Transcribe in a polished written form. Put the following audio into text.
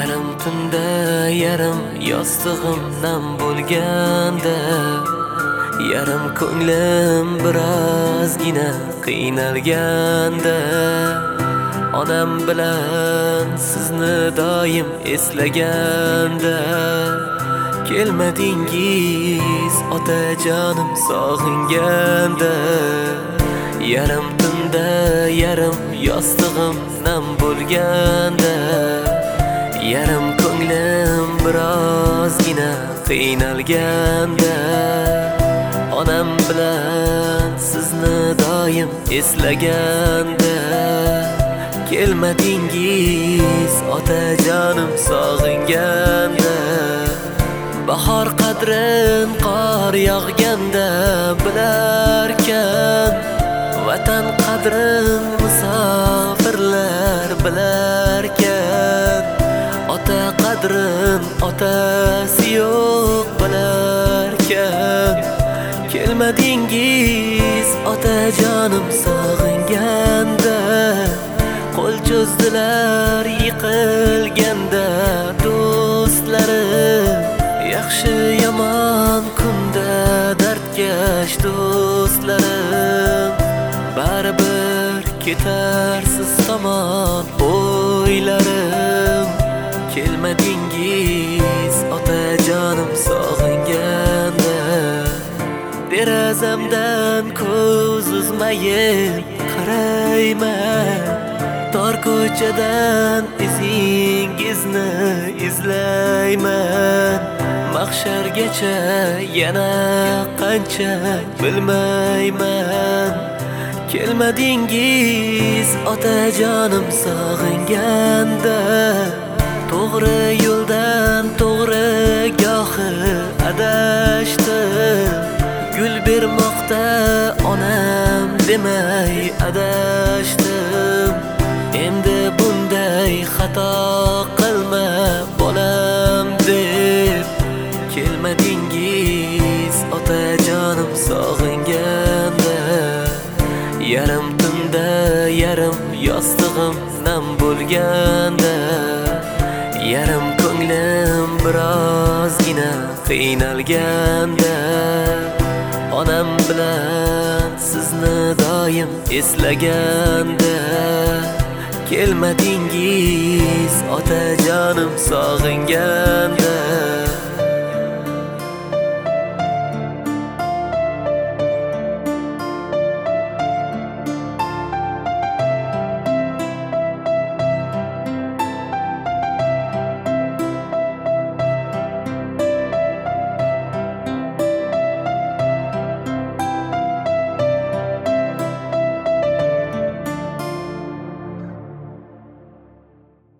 Yarim tunda yarim yostig'im nam bo'lganda, yarim ko'nglim birozgina qiynalganda, onam bilan sizni doim eslaganda, kelmadingiz otajonim sog'inganda, yarim tunda yarim yostig'im nam bo'lganda, yarim ko'nglim birozgina qiynalganda, onam bilan sizni doim eslaganda, kelmadingiz otajonim sog'inganda, bahor qadrin qor yog'ganda bilarkan, vatan qadrin musofirlar bilarkan, ota qadrin otasi yo'q bilarkan, kelmadingiz otajonim sog'inganda, qo'l cho'zdilar yiqilganda do'stlarim, yaxshi yomon kunda dardkash do'stlarim, baribir ketarsiz tomon o'ylarim, kelmadingiz otajonim sog'inganda, derazamdan ko'z uzmayib qarayman, tor ko'chadan izingizni izlayman, mahshargacha yana qancha bilmayman, kelmadingiz otajonim sog'inganda, to'g'ri yo'ldan to'g'ri gohi adashdim, gul bermoqda onam demay adashdim, endi bunday xato qilma bolam deb, kelmadingiz otajonim sog'inganda, yarim tunda yarim yostig'im nam bo'lganda, yarim ko'nglim birozgina qiynalganda, onam bilan sizni doim eslaganda, kelmadingiz otajonim sog'inganda.